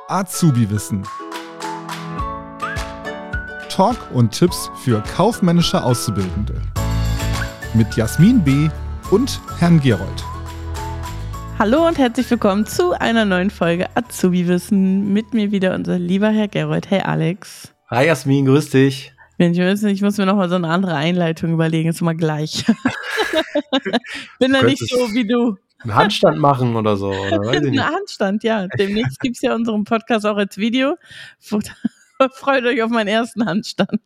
Azubi-Wissen. Talk und Tipps für kaufmännische Auszubildende. Mit Jasmin B. und Herrn Gerold. Hallo und herzlich willkommen zu einer neuen Folge Azubi-Wissen. Mit mir wieder unser lieber Herr Gerold. Hey Alex. Hi Jasmin, grüß dich. Ich muss mir nochmal so eine andere Einleitung überlegen, ist immer gleich. Bin da nicht so wie du. Einen Handstand machen oder so, oder weiß ich nicht. Ein Handstand, ja. Demnächst gibt es ja unseren Podcast auch als Video. Freut euch auf meinen ersten Handstand.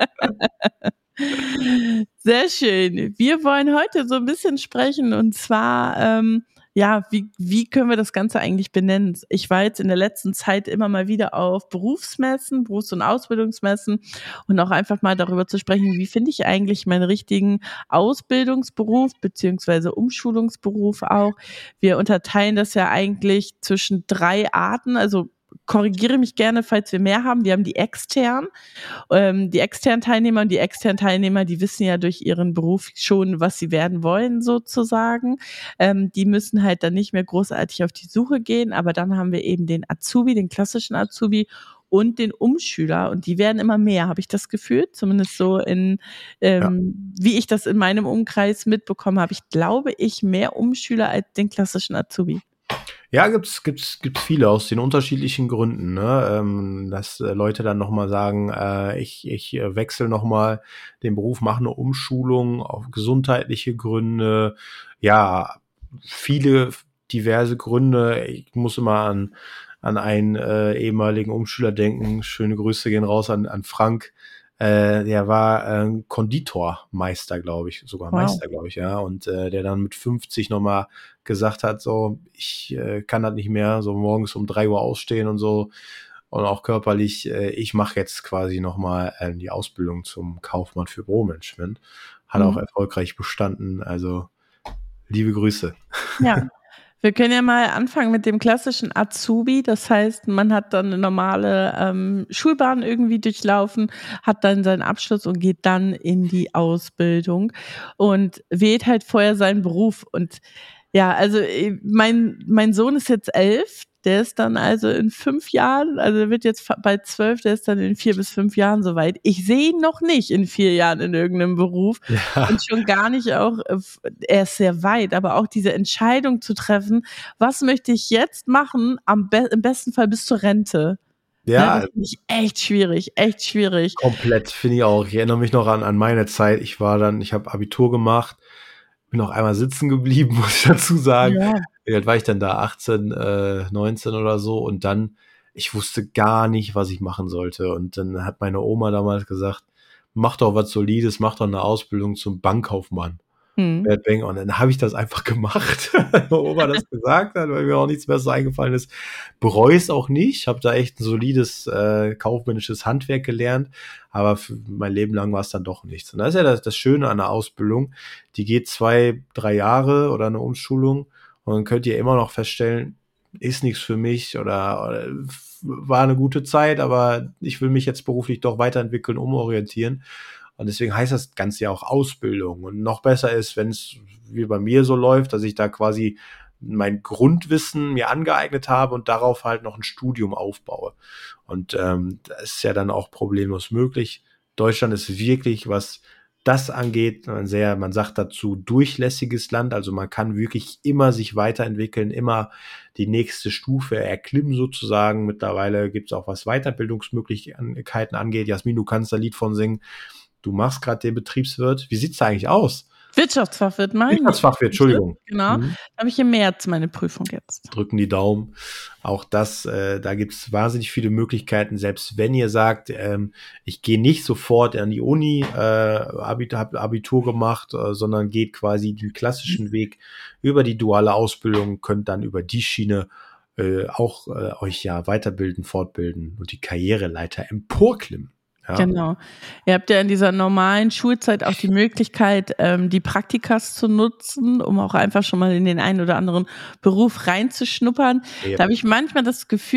Sehr schön. Wir wollen heute so ein bisschen sprechen und zwar, wie können wir das Ganze eigentlich benennen? Ich war jetzt in der letzten Zeit immer mal wieder auf Berufsmessen, Berufs- und Ausbildungsmessen und auch einfach mal darüber zu sprechen, wie finde ich eigentlich meinen richtigen Ausbildungsberuf beziehungsweise Umschulungsberuf auch. Wir unterteilen das ja eigentlich zwischen 3 Arten, also korrigiere mich gerne, falls wir mehr haben. Wir haben die externen Teilnehmer und die externen Teilnehmer, die wissen ja durch ihren Beruf schon, was sie werden wollen sozusagen. Die müssen halt dann nicht mehr großartig auf die Suche gehen, aber dann haben wir eben den Azubi, den klassischen Azubi und den Umschüler und die werden immer mehr, habe ich das Gefühl, zumindest so wie ich das in meinem Umkreis mitbekommen habe. Ich glaube, mehr Umschüler als den klassischen Azubi. Ja, gibt's viele aus den unterschiedlichen Gründen, ne? Dass Leute dann nochmal sagen, ich wechsle nochmal den Beruf, mache eine Umschulung auf gesundheitliche Gründe. Ja, viele diverse Gründe. Ich muss immer an einen ehemaligen Umschüler denken. Schöne Grüße gehen raus an Frank. Der war Konditormeister, glaube ich, sogar Wow. Meister, glaube ich, ja. Und der dann mit 50 nochmal gesagt hat, so, ich kann das nicht mehr, so morgens um 3 Uhr ausstehen und so. Und auch körperlich, ich mache jetzt quasi nochmal die Ausbildung zum Kaufmann für Büromanagement. Hat auch erfolgreich bestanden, also liebe Grüße. Ja. Wir können ja mal anfangen mit dem klassischen Azubi. Das heißt, man hat dann eine normale Schulbahn irgendwie durchlaufen, hat dann seinen Abschluss und geht dann in die Ausbildung und wählt halt vorher seinen Beruf. Und ja, also mein Sohn ist jetzt 11. Der ist dann also in 5 Jahren, also er wird jetzt bald 12, der ist dann in 4 bis 5 Jahren soweit. Ich sehe ihn noch nicht in 4 Jahren in irgendeinem Beruf und schon gar nicht auch, er ist sehr weit, aber auch diese Entscheidung zu treffen, was möchte ich jetzt machen, im besten Fall bis zur Rente. Ja, das finde ich echt schwierig. komplett, finde ich auch. Ich erinnere mich noch an meine Zeit. Ich habe Abitur gemacht, bin noch einmal sitzen geblieben, muss ich dazu sagen. Ja. Wie alt war ich denn da? 18, 19 oder so. Und dann, ich wusste gar nicht, was ich machen sollte. Und dann hat meine Oma damals gesagt, mach doch was Solides, mach doch eine Ausbildung zum Bankkaufmann. Und dann habe ich das einfach gemacht, weil meine Oma das gesagt hat, weil mir auch nichts mehr so eingefallen ist. Bereue es auch nicht, habe da echt ein solides kaufmännisches Handwerk gelernt, aber für mein Leben lang war es dann doch nichts. Und das ist ja das Schöne an der Ausbildung, die geht 2, 3 Jahre oder eine Umschulung und dann könnt ihr immer noch feststellen, ist nichts für mich oder war eine gute Zeit, aber ich will mich jetzt beruflich doch weiterentwickeln, umorientieren. Und deswegen heißt das Ganze ja auch Ausbildung. Und noch besser ist, wenn es wie bei mir so läuft, dass ich da quasi mein Grundwissen mir angeeignet habe und darauf halt noch ein Studium aufbaue. Und das ist ja dann auch problemlos möglich. Deutschland ist wirklich, was das angeht, man sagt dazu durchlässiges Land. Also man kann wirklich immer sich weiterentwickeln, immer die nächste Stufe erklimmen sozusagen. Mittlerweile gibt es auch, was Weiterbildungsmöglichkeiten angeht. Jasmin, du kannst da ein Lied von singen. Du machst gerade den Betriebswirt. Wie sieht's da eigentlich aus? Wirtschaftsfachwirt, Entschuldigung. Genau, da habe ich im März meine Prüfung jetzt. Drücken die Daumen. Auch das, da gibt's wahnsinnig viele Möglichkeiten. Selbst wenn ihr sagt, ich gehe nicht sofort an die Uni, habe Abitur gemacht, sondern geht quasi den klassischen Weg über die duale Ausbildung, könnt dann über die Schiene auch euch ja weiterbilden, fortbilden und die Karriereleiter emporklimmen. Ja. Genau. Ihr habt ja in dieser normalen Schulzeit auch die Möglichkeit, die Praktikas zu nutzen, um auch einfach schon mal in den einen oder anderen Beruf reinzuschnuppern. Ja. Da habe ich manchmal das Gefühl,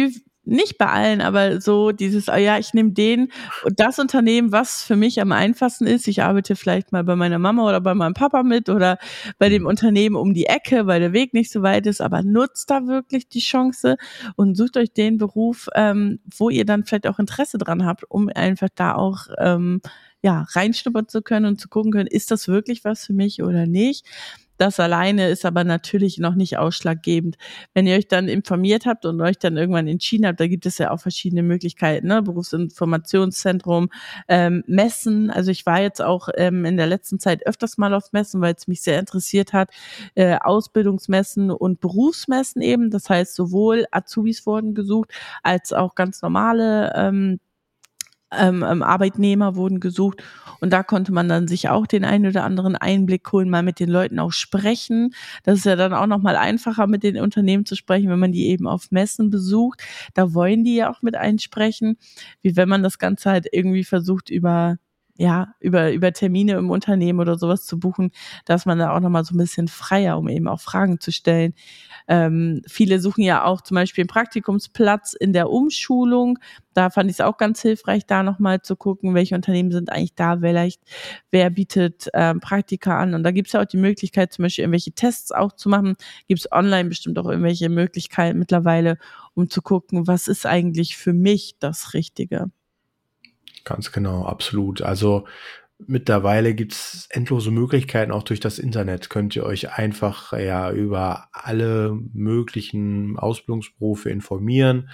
nicht bei allen, aber so dieses, ich nehme das Unternehmen, was für mich am einfachsten ist. Ich arbeite vielleicht mal bei meiner Mama oder bei meinem Papa mit oder bei dem Unternehmen um die Ecke, weil der Weg nicht so weit ist, aber nutzt da wirklich die Chance und sucht euch den Beruf, wo ihr dann vielleicht auch Interesse dran habt, um einfach da auch reinschnuppern zu können und zu gucken können, ist das wirklich was für mich oder nicht. Das alleine ist aber natürlich noch nicht ausschlaggebend. Wenn ihr euch dann informiert habt und euch dann irgendwann entschieden habt, da gibt es ja auch verschiedene Möglichkeiten, ne? Berufsinformationszentrum, Messen. Also ich war jetzt auch in der letzten Zeit öfters mal auf Messen, weil es mich sehr interessiert hat. Ausbildungsmessen und Berufsmessen eben. Das heißt, sowohl Azubis wurden gesucht, als auch ganz normale Arbeitnehmer wurden gesucht und da konnte man dann sich auch den einen oder anderen Einblick holen, mal mit den Leuten auch sprechen. Das ist ja dann auch nochmal einfacher, mit den Unternehmen zu sprechen, wenn man die eben auf Messen besucht. Da wollen die ja auch mit einsprechen, wie wenn man das Ganze halt irgendwie versucht über Termine im Unternehmen oder sowas zu buchen, dass man da auch nochmal so ein bisschen freier, um eben auch Fragen zu stellen. Viele suchen ja auch zum Beispiel einen Praktikumsplatz in der Umschulung. Da fand ich es auch ganz hilfreich, da nochmal zu gucken, welche Unternehmen sind eigentlich da, wer bietet Praktika an. Und da gibt es ja auch die Möglichkeit, zum Beispiel irgendwelche Tests auch zu machen. Gibt es online bestimmt auch irgendwelche Möglichkeiten mittlerweile, um zu gucken, was ist eigentlich für mich das Richtige. Ganz genau, absolut. Also mittlerweile gibt's endlose Möglichkeiten, auch durch das Internet könnt ihr euch einfach über alle möglichen Ausbildungsberufe informieren.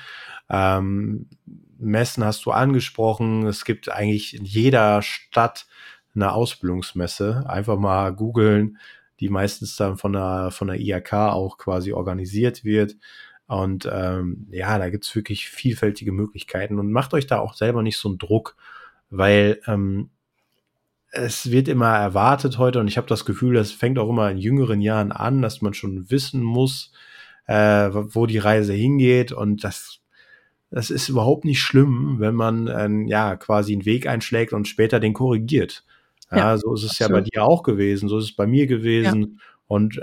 Messen hast du angesprochen. Es gibt eigentlich in jeder Stadt eine Ausbildungsmesse. Einfach mal googeln, die meistens dann von der IHK auch quasi organisiert wird. Und da gibt's wirklich vielfältige Möglichkeiten und macht euch da auch selber nicht so einen Druck, weil es wird immer erwartet heute und ich habe das Gefühl, das fängt auch immer in jüngeren Jahren an, dass man schon wissen muss, wo die Reise hingeht und das ist überhaupt nicht schlimm, wenn man quasi einen Weg einschlägt und später den korrigiert. Ja, so ist es ja bei dir auch gewesen, so ist es bei mir gewesen. Ja. Und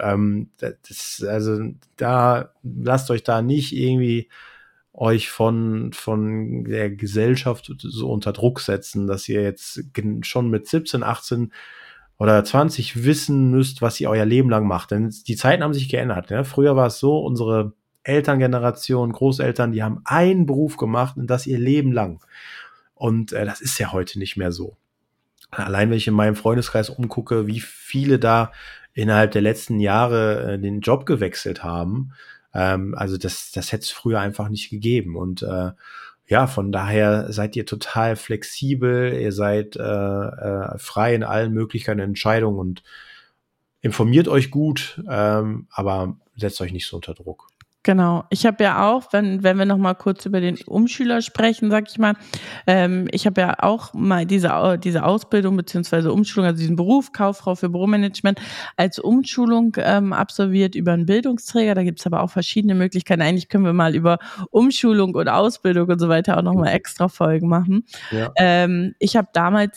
da lasst euch da nicht irgendwie euch von der Gesellschaft so unter Druck setzen, dass ihr jetzt schon mit 17, 18 oder 20 wissen müsst, was ihr euer Leben lang macht. Denn die Zeiten haben sich geändert. Ja? Früher war es so, unsere Elterngeneration, Großeltern, die haben einen Beruf gemacht und das ihr Leben lang. Und das ist ja heute nicht mehr so. Allein wenn ich in meinem Freundeskreis umgucke, wie viele da innerhalb der letzten Jahre den Job gewechselt haben, also das hätte es früher einfach nicht gegeben. Und von daher seid ihr total flexibel, ihr seid frei in allen Möglichkeiten der Entscheidungen und informiert euch gut, aber setzt euch nicht so unter Druck. Genau. Ich habe ja auch, wenn wir noch mal kurz über den Umschüler sprechen, sag ich mal, ich habe ja auch mal diese Ausbildung beziehungsweise Umschulung, also diesen Beruf Kauffrau für Büromanagement als Umschulung absolviert über einen Bildungsträger. Da gibt's aber auch verschiedene Möglichkeiten. Eigentlich können wir mal über Umschulung und Ausbildung und so weiter auch noch mal extra Folgen machen. Ja. Ich habe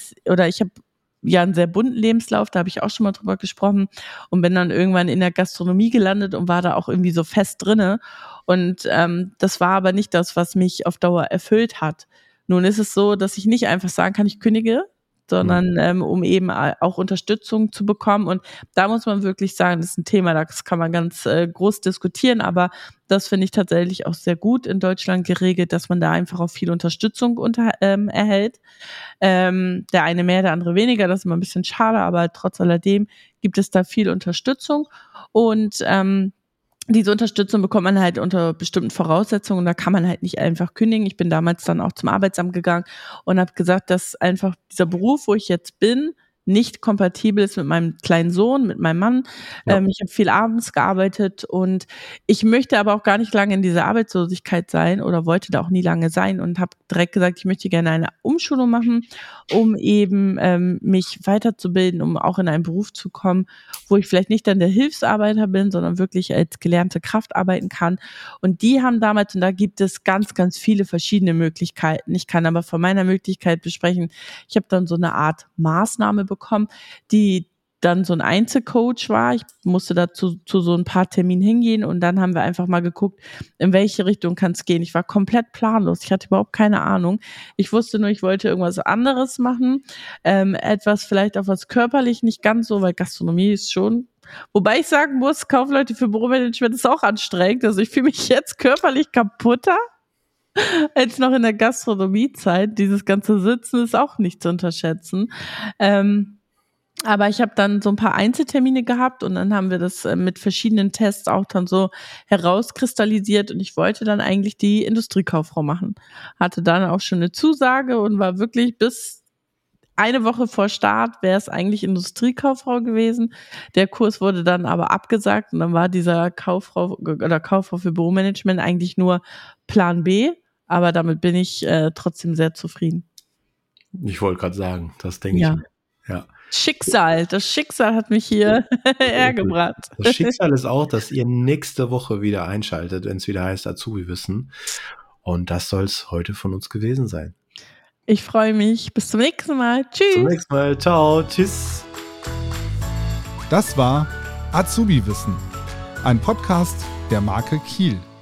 einen sehr bunten Lebenslauf, da habe ich auch schon mal drüber gesprochen und bin dann irgendwann in der Gastronomie gelandet und war da auch irgendwie so fest drinne und das war aber nicht das, was mich auf Dauer erfüllt hat. Nun ist es so, dass ich nicht einfach sagen kann, ich kündige, sondern um eben auch Unterstützung zu bekommen und da muss man wirklich sagen, das ist ein Thema, das kann man ganz groß diskutieren, aber das finde ich tatsächlich auch sehr gut in Deutschland geregelt, dass man da einfach auch viel Unterstützung erhält. Der eine mehr, der andere weniger, das ist immer ein bisschen schade, aber trotz alledem gibt es da viel Unterstützung und diese Unterstützung bekommt man halt unter bestimmten Voraussetzungen und da kann man halt nicht einfach kündigen. Ich bin damals dann auch zum Arbeitsamt gegangen und habe gesagt, dass einfach dieser Beruf, wo ich jetzt bin, nicht kompatibel ist mit meinem kleinen Sohn, mit meinem Mann. Ja. Ich habe viel abends gearbeitet und ich möchte aber auch gar nicht lange in dieser Arbeitslosigkeit sein oder wollte da auch nie lange sein und habe direkt gesagt, ich möchte gerne eine Umschulung machen, um eben mich weiterzubilden, um auch in einen Beruf zu kommen, wo ich vielleicht nicht dann der Hilfsarbeiter bin, sondern wirklich als gelernte Kraft arbeiten kann. Und die haben damals, und da gibt es ganz, ganz viele verschiedene Möglichkeiten. Ich kann aber von meiner Möglichkeit besprechen, ich habe dann so eine Art Maßnahme bekommen, die dann so ein Einzelcoach war. Ich musste dazu zu so ein paar Terminen hingehen und dann haben wir einfach mal geguckt, in welche Richtung kann es gehen. Ich war komplett planlos. Ich hatte überhaupt keine Ahnung. Ich wusste nur, ich wollte irgendwas anderes machen. Etwas vielleicht auch was körperlich nicht ganz so, weil Gastronomie ist schon. Wobei ich sagen muss, Kaufleute für Büromanagement ist auch anstrengend. Also ich fühle mich jetzt körperlich kaputter als noch in der Gastronomiezeit. Dieses ganze Sitzen ist auch nicht zu unterschätzen. Aber ich habe dann so ein paar Einzeltermine gehabt und dann haben wir das mit verschiedenen Tests auch dann so herauskristallisiert und ich wollte dann eigentlich die Industriekauffrau machen. Hatte dann auch schon eine Zusage und war wirklich bis eine Woche vor Start wäre es eigentlich Industriekauffrau gewesen. Der Kurs wurde dann aber abgesagt und dann war dieser Kauffrau für Büromanagement eigentlich nur Plan B, aber damit bin ich trotzdem sehr zufrieden. Ich wollte gerade sagen, das denke ich mir. Ja. Das Schicksal hat mich hier hergebracht. Das Schicksal ist auch, dass ihr nächste Woche wieder einschaltet, wenn es wieder heißt Azubi-Wissen. Und das soll es heute von uns gewesen sein. Ich freue mich. Bis zum nächsten Mal. Tschüss. Zum nächsten Mal. Ciao. Tschüss. Das war Azubi-Wissen, ein Podcast der Marke Kiel.